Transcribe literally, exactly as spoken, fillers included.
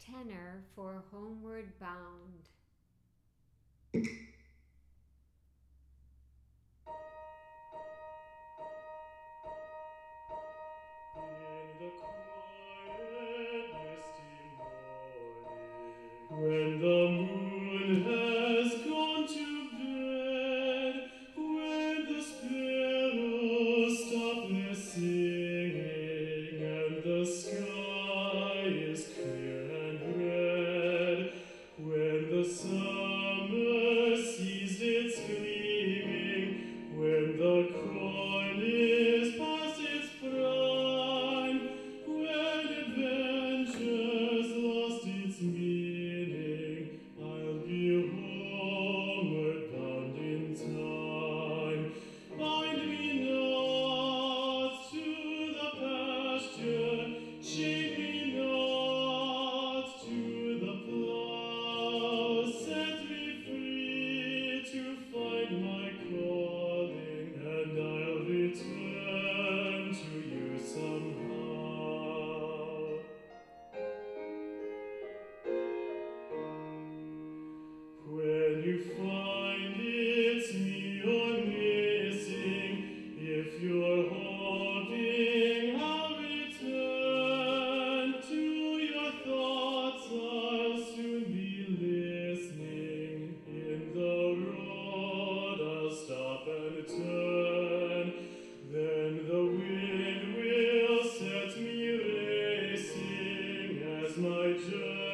tenor for Homeward Bound. In the quiet, misty morning, when the moon has gone to bed, when the sparrows stop their singing, and the sky is clear and red, when the summer sees its gleaming, when the corn is past its prime, when adventure's lost its meaning, I'll be homeward bound in time. Bind me not to the pasture, chain me not to the plough, set me free to find my calling, and I'll return to you somehow. When you find it's me you're missing, if you're hoping I'll return to your thoughts, I'll soon be listening. In the road I'll stop and turn, then the wind will set me racing as my journey